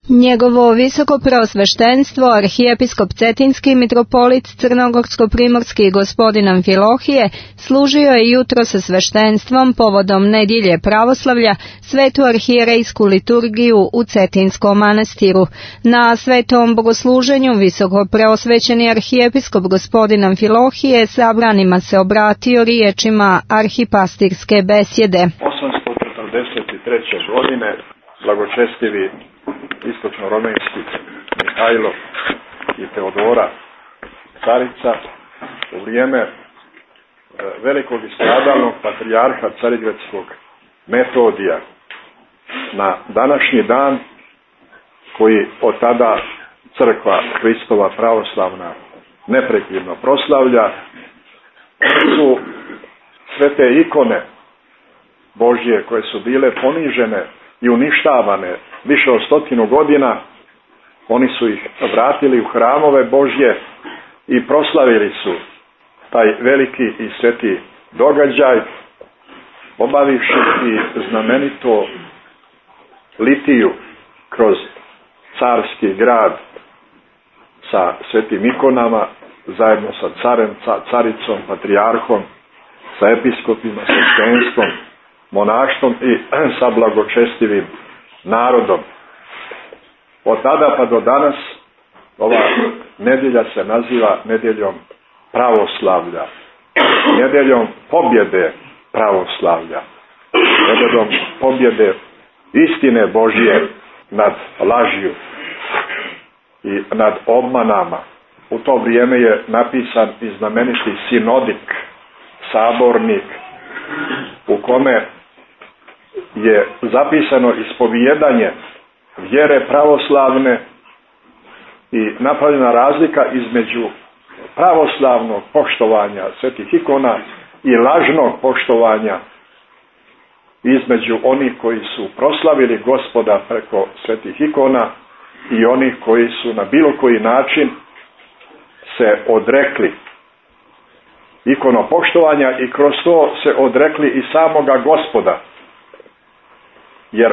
Njegovo visoko preosveštenstvo, arhijepiskop Cetinski, mitropolit Crnogorsko-primorski gospodin Amfilohije, služio je jutro sa sveštenstvom povodom nedjelje pravoslavlja svetu arhijerejsku liturgiju u Cetinskom manastiru. Na svetom bogosluženju visoko preosvećeni arhijepiskop gospodin Amfilohije sabranima se obratio riječima arhipastirske besjede. 843. godine blagočestivi istočno-romenjski Mihajlo i Teodora carica u vrijeme velikog i stradalnog patrijarha carigradskog Metodija na današnji dan, koji od tada crkva Hristova pravoslavna neprekidno proslavlja, su sve te ikone Božje koje su bile ponižene i uništavane više od 100 godina, oni su ih vratili u hramove Božje i proslavili su taj veliki i sveti događaj, obavivši i znamenito litiju kroz carski grad sa svetim ikonama, zajedno sa carem, caricom, patrijarhom, sa episkopima, sveštenstvom, monaštvom i sa blagočestivim narodom. Od tada pa do danas ova nedjelja se naziva nedjeljom pravoslavlja, nedjeljom pobjede pravoslavlja, nedjeljom pobjede istine Božje nad lažju i nad obmanama. U to vrijeme je napisan i znameniti sinodik, sabornik, u kome je zapisano ispovijedanje vjere pravoslavne i napravljena razlika između pravoslavnog poštovanja svetih ikona i lažnog poštovanja između onih koji su proslavili Gospoda preko svetih ikona i onih koji su na bilo koji način se odrekli ikonopoštovanja i kroz to se odrekli i samoga Gospoda. Jer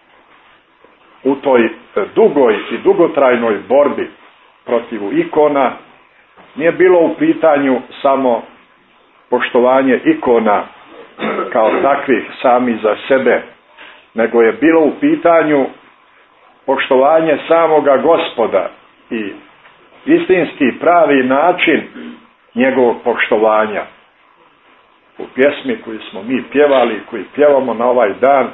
u toj dugoj i dugotrajnoj borbi protiv ikona nije bilo u pitanju samo poštovanje ikona kao takvih sami za sebe, nego je bilo u pitanju poštovanje samoga Gospoda i istinski pravi način njegovog poštovanja. U pjesmi koju smo mi pjevali, koji pjevamo na ovaj dan,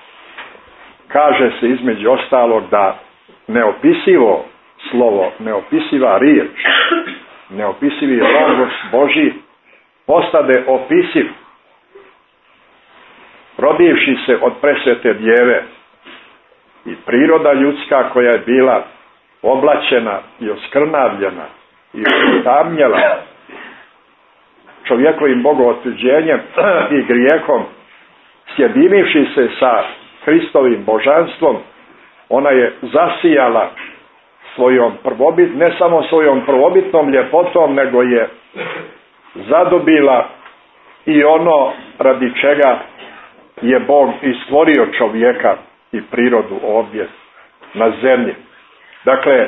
kaže se između ostalog da neopisivo slovo, neopisiva riječ, neopisivi logos Božji postade opisiv, rodivši se od presvete djeve, i priroda ljudska koja je bila oblačena i oskrnavljena i utamnjela čovjekovim bogootuđenjem i grijehom, sjedinivši se sa Hristovim božanstvom, ona je zasijala svojom ne samo svojom prvobitnom ljepotom, nego je zadobila i ono radi čega je Bog i stvorio čovjeka i prirodu ovdje na zemlji. Dakle,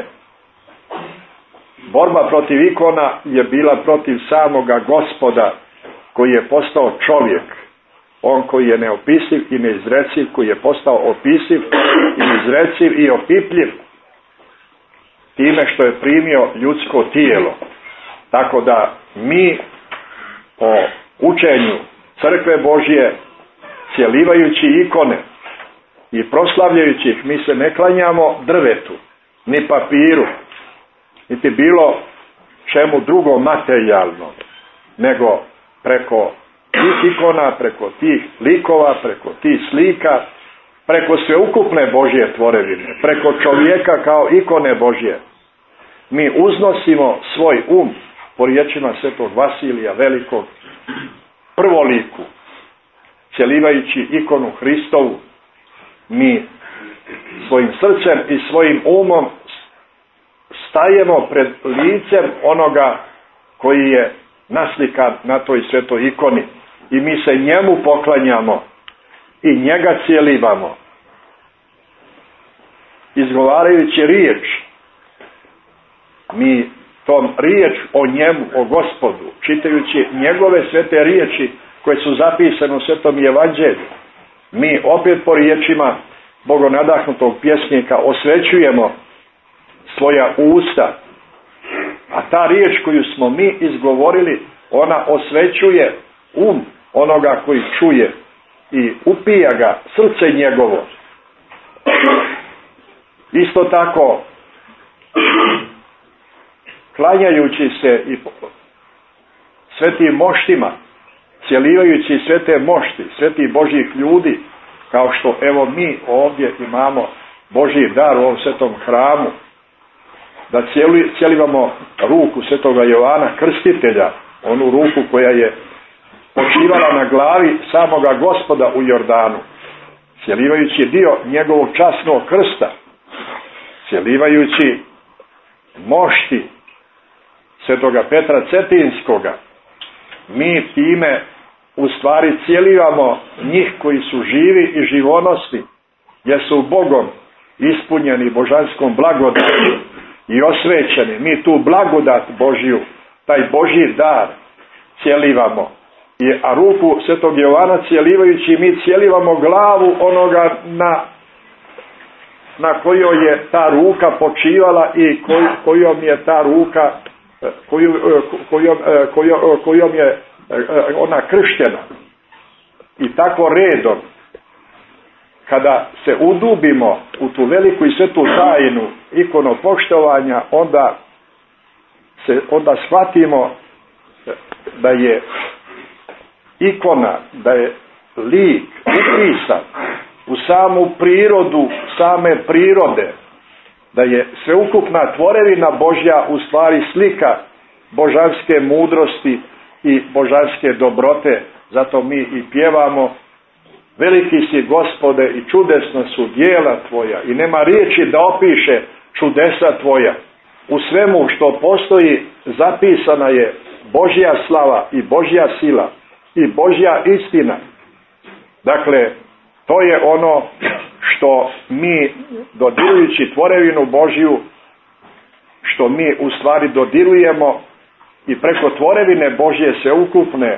borba protiv ikona je bila protiv samoga Gospoda koji je postao čovjek. On koji je neopisiv i neizreciv, koji je postao opisiv i izreciv i opipljiv time što je primio ljudsko tijelo. Tako da mi po učenju Crkve Božje, cjelivajući ikone i proslavljajući ih, mi se ne klanjamo drvetu, ni papiru, niti bilo čemu drugom materijalno, nego preko tih ikona, preko tih likova, preko tih slika, preko sveukupne Božje tvorevine, preko čovjeka kao ikone Božje. Mi uznosimo svoj po riječima svetog Vasilija Velikog, prvoliku, cjelivajući ikonu Hristovu. Mi svojim srcem i svojim umom stajemo pred licem onoga koji je naslikan na toj svetoj ikoni i mi se njemu poklanjamo i njega cjelivamo. izgovarajući riječ, mi tom riječ o njemu, o Gospodu, čitajući njegove svete riječi koje su zapisane u Svetom Evanđelju, mi opet po riječima bogonadahnutog pjesnika osvećujemo svoja usta, a ta riječ koju smo mi izgovorili, ona osvećuje onoga koji čuje i upija ga srce njegovo. Isto tako, klanjajući se i svetim moštima, cjelivajući svete mošti, svetih Božjih ljudi, kao što evo mi ovdje imamo Božji dar u ovom svetom hramu, da cjelivamo ruku svetoga Jovana Krstitelja, onu ruku koja je počivala na glavi samoga Gospoda u Jordanu, cjelivajući dio njegovog časnog krsta, cjelivajući mošti svetoga Petra Cetinskoga, mi time u stvari cjelivamo njih koji su živi i živonosni, jer su Bogom ispunjeni božanskom blagodatom i osvećeni. Mi tu blagodat Božju, taj Božji dar cjelivamo. A ruku svetog Jovana cjelivajući, mi cjelivamo glavu onoga na kojoj je ta ruka počivala i kojom je ta ruka kojom je ona krštena. I tako redom, kada se udubimo u tu veliku i svetu tajnu ikonopoštovanja, onda shvatimo da je ikona, da je lik upisan u samu prirodu same prirode, da je sveukupna tvorevina Božja u stvari slika božanske mudrosti i božanske dobrote. Zato mi i pjevamo: veliki si Gospode i čudesna su djela tvoja, i nema riječi da opiše čudesa tvoja. U svemu što postoji zapisana je Božja slava i Božja sila i Božja istina. Dakle, to je ono što mi, dodirujući tvorevinu Božju, što mi u stvari dodirujemo i preko tvorevine Božje sveukupne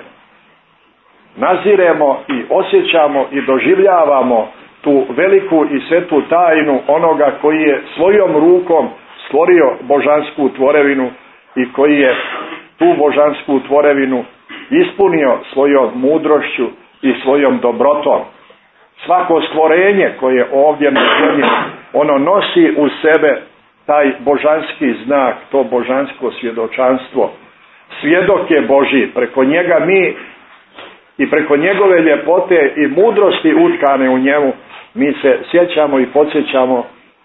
naziremo i osjećamo i doživljavamo tu veliku i svetu tajnu onoga koji je svojom rukom stvorio božansku tvorevinu i koji je tu božansku tvorevinu ispunio svojom mudrošću i svojom dobrotom. Svako stvorenje koje ovdje na zemlji, ono nosi u sebe taj božanski znak, to božansko svjedočanstvo. Svjedok je Božji, preko njega mi i preko njegove ljepote i mudrosti utkane u njemu, mi se sjećamo i podsjećamo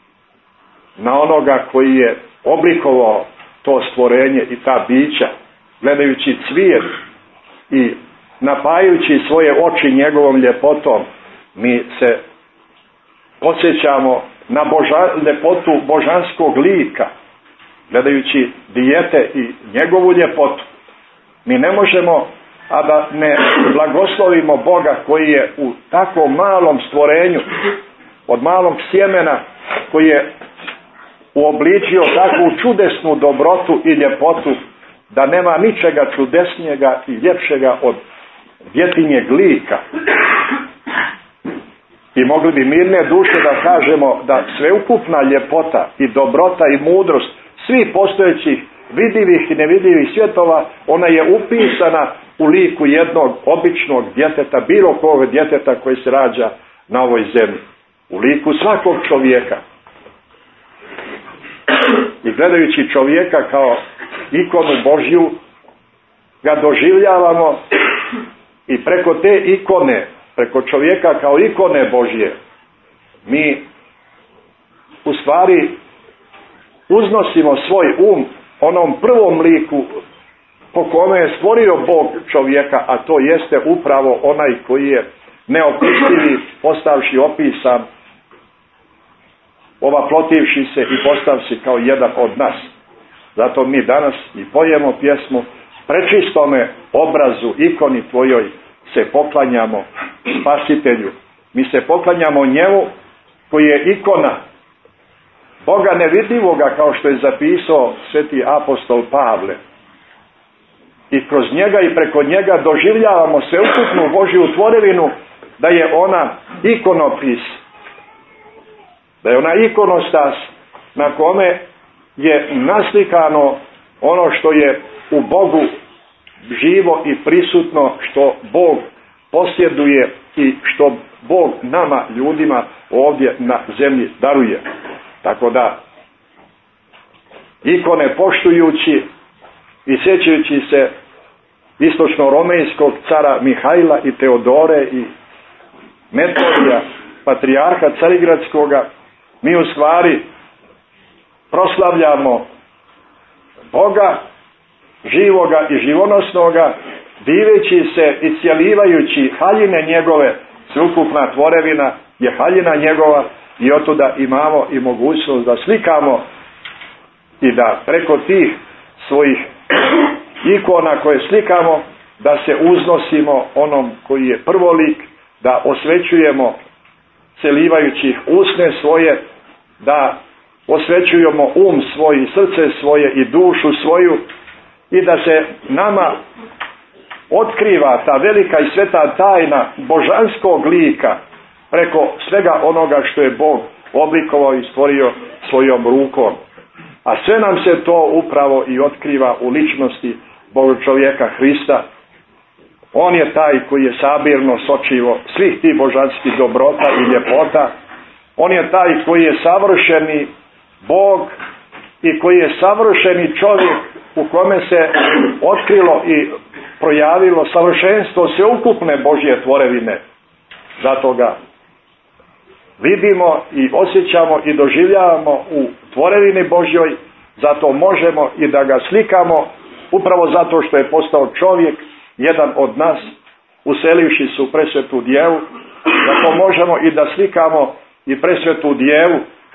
na onoga koji je oblikovao to stvorenje i ta bića, gledajući cvijet i napajući svoje oči njegovom ljepotom. Mi se podsjećamo na ljepotu božanskog lika, gledajući dijete i njegovu ljepotu. Mi ne možemo, a da ne blagoslovimo Boga koji je u tako malom stvorenju, od malog sjemena, koji je uobličio takvu čudesnu dobrotu i ljepotu, da nema ničega čudesnijega i ljepšega od djetinjeg lika. I mogli bi mirne duše da kažemo da sveukupna ljepota i dobrota i mudrost svih postojećih vidljivih i nevidljivih svjetova, ona je upisana u liku jednog običnog djeteta, bilo kog djeteta koji se rađa na ovoj zemlji. U liku svakog čovjeka. I gledajući čovjeka kao ikonu Božju, ga doživljavamo i preko te ikone, preko čovjeka kao ikone Božje, mi u stvari uznosimo svoj onom prvom liku po kome je stvorio Bog čovjeka, a to jeste upravo onaj koji je neopisivi, postavši opisan, ovaplotivši se i postavši kao jedan od nas. Zato mi danas i pojemo pjesmu: prečistome obrazu, ikoni tvojoj se poklanjamo, Spasitelju. Mi se poklanjamo njemu koji je ikona Boga nevidljivoga, kao što je zapisao sveti apostol Pavle. I kroz njega i preko njega doživljavamo sveukupnu Božju tvorevinu, da je ona ikonopis, da je ona ikonostas na kome je naslikano ono što je u Bogu živo i prisutno, što Bog posjeduje i što Bog nama, ljudima, ovdje na zemlji daruje. Tako da, ikone poštujući i sjećajući se istočno-romejskog cara Mihajla i Teodore i Metodija, patrijarha Carigradskoga, mi u stvari proslavljamo Boga, živoga i živonosnoga, diveći se i cjelivajući haljine njegove. Sveukupna tvorevina je haljina njegova i otuda imamo i mogućnost da slikamo i da preko tih svojih ikona koje slikamo, da se uznosimo onom koji je prvolik, da osvećujemo celivajući ih usne svoje, da osvećujemo svoj i srce svoje i dušu svoju i da se nama otkriva ta velika i sveta tajna božanskog lika preko svega onoga što je Bog oblikovao i stvorio svojom rukom. A sve nam se to upravo i otkriva u ličnosti Boga čovjeka Hrista. On je taj koji je sabirno sočivo svih tih božanskih dobrota i ljepota. On je taj koji je savršeni Bog i koji je savršeni čovjek u kome se otkrilo i projavilo savršenstvo sveukupne Božje tvorevine. Zato ga vidimo i osjećamo i doživljavamo u tvorevini Božjoj, zato možemo i da ga slikamo, upravo zato što je postao čovjek, jedan od nas, uselivši se u presvetu djevu, zato možemo i da slikamo i presvetu djevu,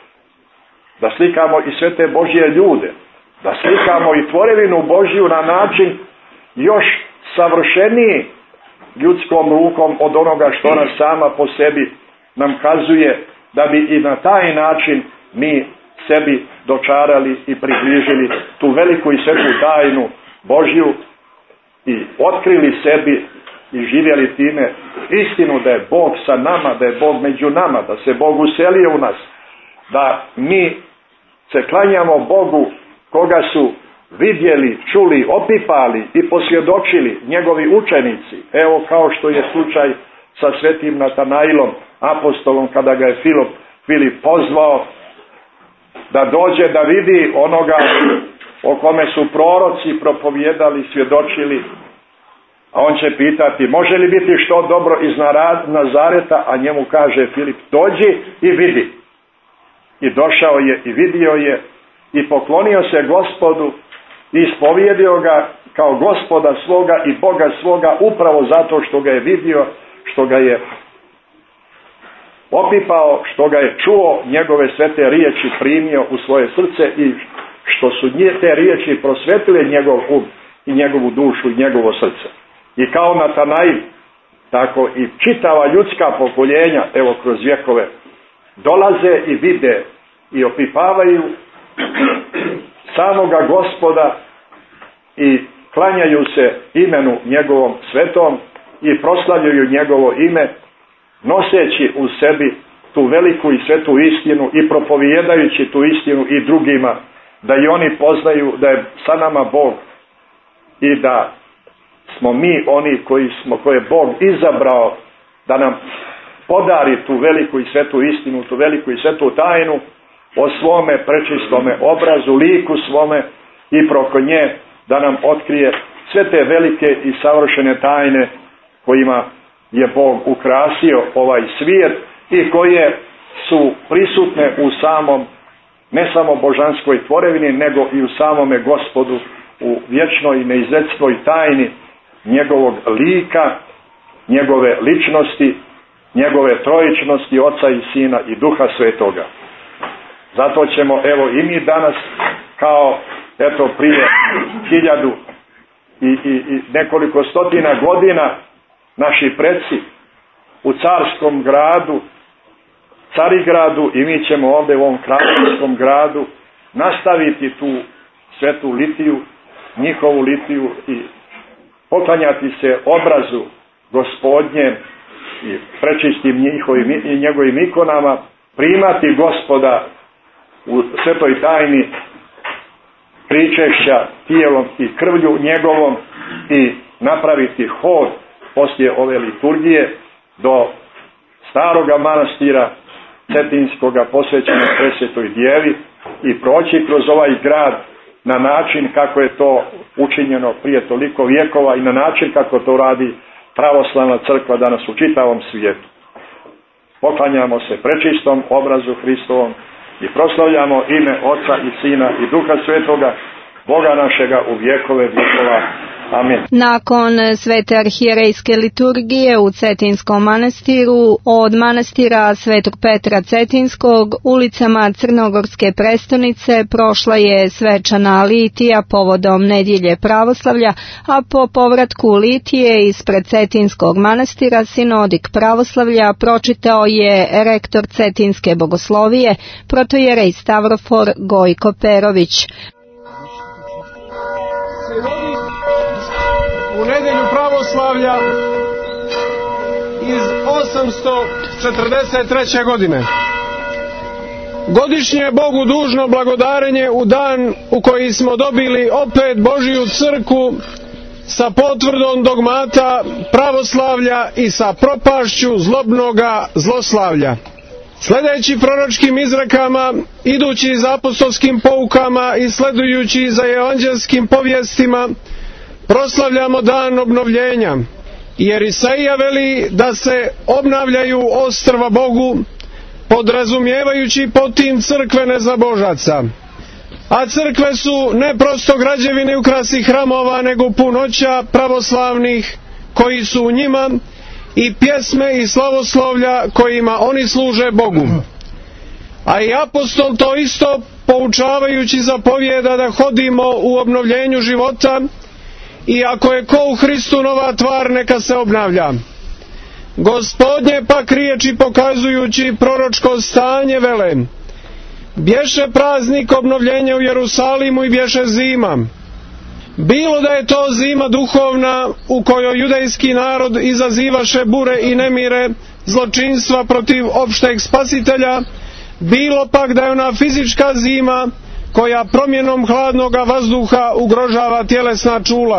da slikamo i sve te Božje ljude, da slikamo i tvorevinu Božju na način još savršeniji ljudskom rukom od onoga što ona sama po sebi nam kazuje, da bi i na taj način mi sebi dočarali i približili tu veliku i svetu tajnu Božju i otkrili sebi i živjeli time istinu da je Bog sa nama, da je Bog među nama, da se Bog uselio u nas, da mi se klanjamo Bogu koga su vidjeli, čuli, opipali i posvjedočili njegovi učenici. Evo kao što je slučaj sa svetim Natanailom, apostolom, kada ga je Filip pozvao da dođe da vidi onoga o kome su proroci propovijedali, svjedočili, a on će pitati može li biti što dobro iz Nazareta, a njemu kaže Filip dođi i vidi. I došao je i vidio je i poklonio se Gospodu i ispovjedio ga kao Gospoda svoga i Boga svoga, upravo zato što ga je vidio, što ga je opipao, što ga je čuo, njegove svete riječi primio u svoje srce i što su te riječi prosvetile njegov i njegovu dušu i njegovo srce. I kao Natanail, tako i čitava ljudska pokoljenja, evo kroz vjekove, dolaze i vide i opipavaju samoga Gospoda i klanjaju se imenu njegovom svetom i proslavljaju njegovo ime, noseći u sebi tu veliku i svetu istinu i propovijedajući tu istinu i drugima, da i oni poznaju da je sa nama Bog i da smo mi oni koje je Bog izabrao da nam podari tu veliku i svetu istinu, tu veliku i svetu tajnu o svome prečistome obrazu, liku svome i preko nje da nam otkrije sve te velike i savršene tajne kojima je Bog ukrasio ovaj svijet i koje su prisutne u samom, ne samo božanskoj tvorevini, nego i u samome Gospodu, u vječnoj i neizrecnoj tajni njegovog lika, njegove ličnosti, njegove trojičnosti, Oca i Sina i Duha Svetoga. Zato ćemo, evo i mi danas, kao eto prije 1000 i nekoliko stotina godina, naši preci u carskom gradu Carigradu i mi ćemo ovdje u ovom kraljevskom gradu nastaviti tu svetu litiju, njihovu litiju i poklanjati se obrazu Gospodnjem i prečistim njegovim ikonama, primati Gospoda u svetoj tajni pričešća tijelom i krvlju njegovom i napraviti hod poslije ove liturgije do staroga manastira Cetinskoga posvećenog Presvetoj Djevi i proći kroz ovaj grad na način kako je to učinjeno prije toliko vjekova i na način kako to radi pravoslavna crkva danas u čitavom svijetu. Poklanjamo se prečistom obrazu Hristovom i proslavljamo ime Oca i Sina i Duha Svetoga, Boga našega u vjekove vjekova. Amin. Nakon svete arhijerejske liturgije u Cetinskom manastiru, od manastira Svetog Petra Cetinskog ulicama Crnogorske prestonice prošla je svečana litija povodom nedjelje pravoslavlja, a po povratku litije ispred Cetinskog manastira sinodik pravoslavlja pročitao je rektor Cetinske bogoslovije, protojerej Stavrofor Gojko Perović. U nedjelju pravoslavlja iz 843. godine. Godišnje Bogu dužno blagodarenje u dan u koji smo dobili opet Božiju crkvu sa potvrdom dogmata pravoslavlja i sa propašću zlobnoga zloslavlja. Sledeći proročkim izrekama, idući za apostolskim poukama i sledujući za evanđelskim povijestima, proslavljamo dan obnovljenja, jer Isaija veli da se obnavljaju ostrva Bogu, podrazumijevajući pod tim crkve nezabožaca. A crkve su ne prosto građevine ukrasi hramova, nego punoća pravoslavnih koji su u njima i pjesme i slavoslovlja kojima oni služe Bogu. A i apostol to isto poučavajući zapovijeda da hodimo u obnovljenju života, i ako je ko u Hristu nova tvar, neka se obnavlja. Gospodnje pak riječi pokazujući proročko stanje vele: bješe praznik obnovljenja u Jerusalimu i bješe zima. Bilo da je to zima duhovna u kojoj judejski narod izazivaše bure i nemire, zločinstva protiv opšteg spasitelja, bilo pak da je ona fizička zima koja promjenom hladnoga vazduha ugrožava tjelesna čula.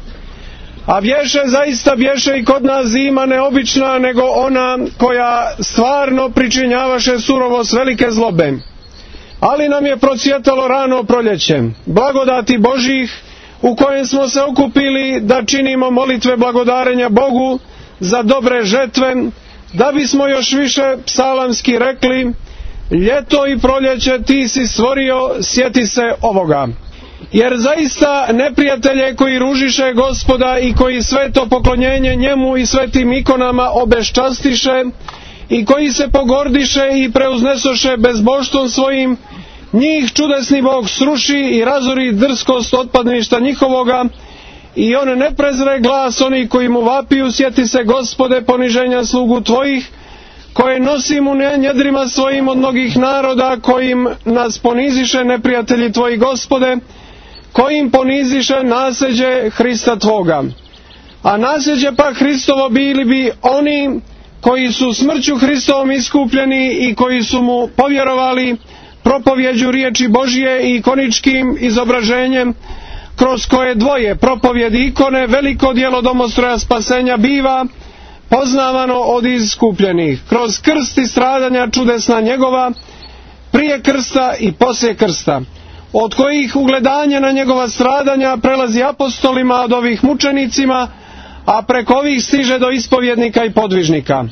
A bješe, zaista bješe i kod nas zima neobična, nego ona koja stvarno pričinjavaše surovost velike zlobe. Ali nam je procvjetalo rano proljeće, blagodati Božih, u kojem smo se okupili da činimo molitve blagodarenja Bogu za dobre žetve, da bismo još više psalamski rekli: ljeto i proljeće ti si stvorio, sjeti se ovoga. Jer zaista neprijatelje koji ružiše Gospoda i koji sveto poklonjenje njemu i svetim ikonama obeščastiše i koji se pogordiše i preuznesoše bezboštvom svojim, njih čudesni Bog sruši i razori drskost otpadništa njihovoga, i on ne prezre glas onih koji mu vapiju: sjeti se Gospode poniženja slugu tvojih, koje nosim u njedrima svojim od mnogih naroda, kojim nas poniziše neprijatelji tvoji Gospode, kojim poniziše nasljeđe Hrista tvoga. A nasljeđe pa Hristovo bili bi oni koji su smrću Hristovom iskupljeni i koji su mu povjerovali propovjeđu riječi Božije i ikoničkim izobraženjem, kroz koje dvoje propovjedi ikone veliko djelo domostroja spasenja biva poznavano od iskupljenih, kroz krst i stradanja čudesna njegova, prije krsta i poslije krsta, od kojih ugledanje na njegova stradanja prelazi apostolima, od ovih mučenicima, a preko ovih stiže do ispovjednika i podvižnika.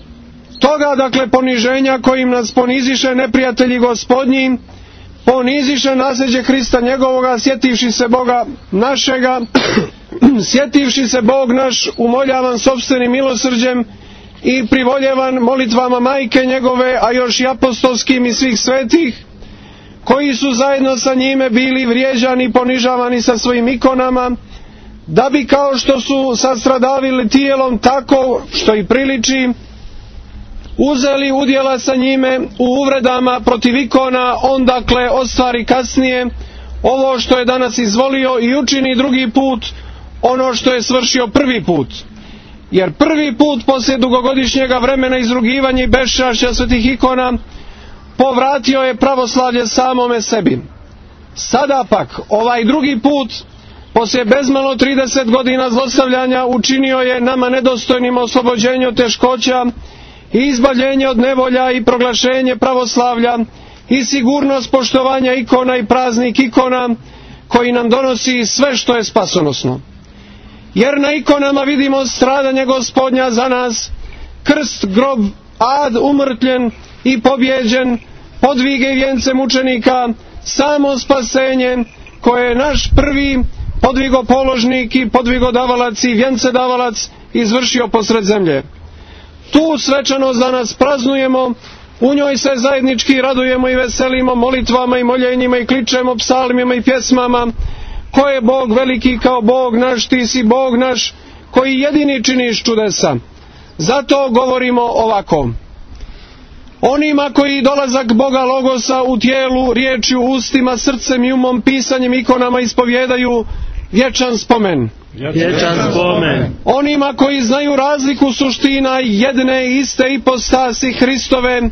Toga dakle poniženja kojim nas poniziše neprijatelji Gospodnji, poniziše nasljeđe Hrista njegovoga, sjetivši se Boga našega, sjetivši se Bog naš umoljavan sopstvenim milosrđem i privoljevan molitvama majke njegove, a još i apostolskim i svih svetih, koji su zajedno sa njime bili vrijeđani i ponižavani sa svojim ikonama, da bi kao što su sastradavili tijelom, tako što i priliči, uzeli udjela sa njime u uvredama protiv ikona, on dakle ostvari kasnije ovo što je danas izvolio i učini drugi put ono što je svršio prvi put. Jer prvi put poslije dugogodišnjega vremena izrugivanja i beščašća svetih ikona povratio je pravoslavlje samome sebi. Sada pak ovaj drugi put poslije bezmalo 30 godina zlostavljanja učinio je nama nedostojnim oslobođenje od teškoća i izbavljenje od nevolja i proglašenje pravoslavlja i sigurnost poštovanja ikona i praznik ikona koji nam donosi sve što je spasonosno. Jer na ikonama vidimo stradanje Gospodnja za nas, krst, grob, ad umrtljen i pobjeđen, podvige i vijence mučenika, samo spasenje koje je naš prvi podvigopoložnik i podvigodavalac i vjencedavalac izvršio posred zemlje. Tu svečanost danas praznujemo, u njoj se zajednički radujemo i veselimo molitvama i moljenjima i kličemo psalmima i pjesmama. Ko je Bog veliki kao Bog naš, ti si Bog naš koji jedini činiš čudesa. Zato govorimo ovako: onima koji dolazak Boga Logosa u tijelu, riječju, ustima, srcem i umom, pisanjem, ikonama ispovjedaju, vječan spomen. Vječan spomen. Onima koji znaju razliku suština jedne i iste ipostasi Hristove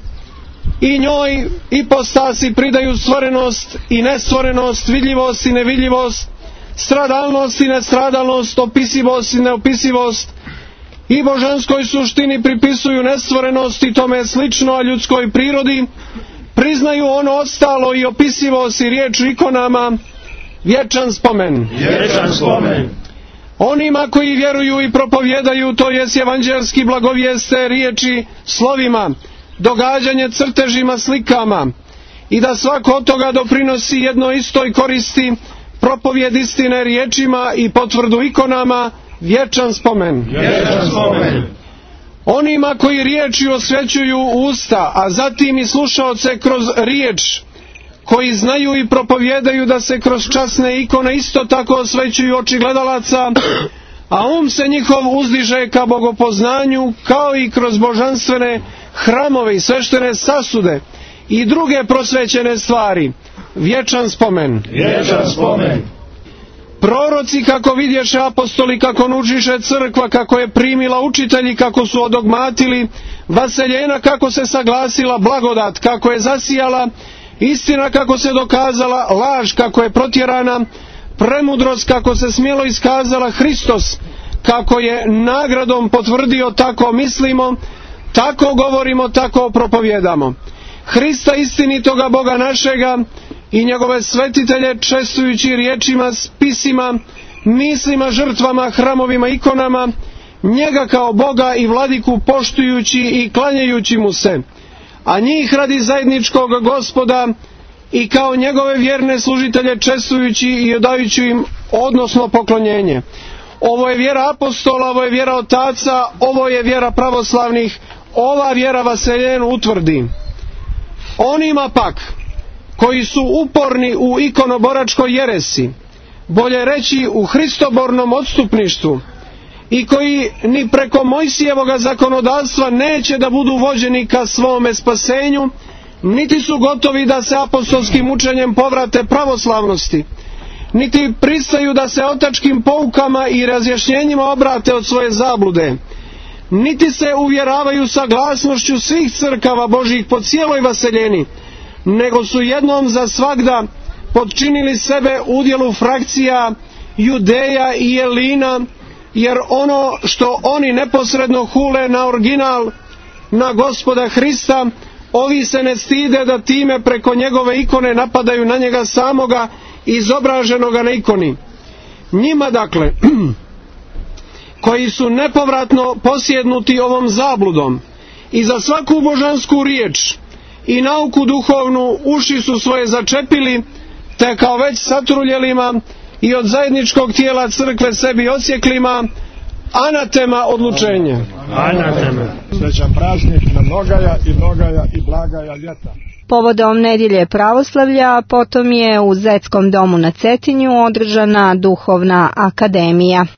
i njoj ipostasi pridaju stvorenost i nestvorenost, vidljivost i nevidljivost, stradalnost i nestradalnost, opisivost i neopisivost, i božanskoj suštini pripisuju nestvorenost i tome slično, a ljudskoj prirodi priznaju ono ostalo i opisivost i riječ u ikonama, vječan spomen. Vječan spomen. Onima koji vjeruju i propovjedaju, to jest evanđelski blagovijeste riječi slovima, događanje crtežima, slikama, i da svako od toga doprinosi jednoj istoj koristi, propovjed istine riječima i potvrdu ikonama, vječan spomen. Vječan spomen. Onima koji riječi osvećuju usta, a zatim i slušaoce kroz riječ, koji znaju i propovjedaju da se kroz časne ikone isto tako osvećuju oči gledalaca, a se njihov uzdiže ka bogopoznanju, kao i kroz božanstvene hramove i sveštene sasude i druge prosvećene stvari, vječan spomen. Vječan spomen. Proroci kako vidješe, apostoli kako nučiše, crkva kako je primila, učitelji kako su odogmatili, vaseljena kako se saglasila, blagodat kako je zasijala, istina kako se dokazala, laž kako je protjerana, premudrost kako se smjelo iskazala, Hristos kako je nagradom potvrdio, tako mislimo, tako govorimo, tako propovjedamo. Hrista istinitoga Boga našega i njegove svetitelje čestujući riječima, spisima, mislima, žrtvama, hramovima, ikonama, njega kao Boga i vladiku poštujući i klanjajući mu se, a njih radi zajedničkog Gospoda i kao njegove vjerne služitelje čestujući i odajući im odnosno poklonjenje. Ovo je vjera apostola, ovo je vjera otaca, ovo je vjera pravoslavnih, ova vjera vaseljenu utvrdi. Onima pak koji su uporni u ikonoboračkoj jeresi, bolje reći u hristobornom odstupništvu, i koji ni preko Mojsijevoga zakonodavstva neće da budu vođeni ka svome spasenju, niti su gotovi da se apostolskim učenjem povrate pravoslavnosti, niti pristaju da se otačkim poukama i razjašnjenjima obrate od svoje zablude, niti se uvjeravaju saglasnošću svih crkava Božjih po cijeloj vaseljeni, nego su jednom za svagda podčinili sebe udjelu frakcija Judeja i Jelina, jer ono što oni neposredno hule na original, na Gospoda Hrista, ovi se ne stide da time preko njegove ikone napadaju na njega samoga izobraženoga na ikoni. Njima dakle, koji su nepovratno posjednuti ovom zabludom i za svaku božansku riječ i nauku duhovnu uši su svoje začepili, te kao već satruljelima i od zajedničkog tijela crkve sebi osjeklima, anatema odlučenje. Anatema. Srećan praznik na mnogaja i blagaja ljeta. Povodom nedjelje pravoslavlja potom je u Zetskom domu na Cetinju održana duhovna akademija.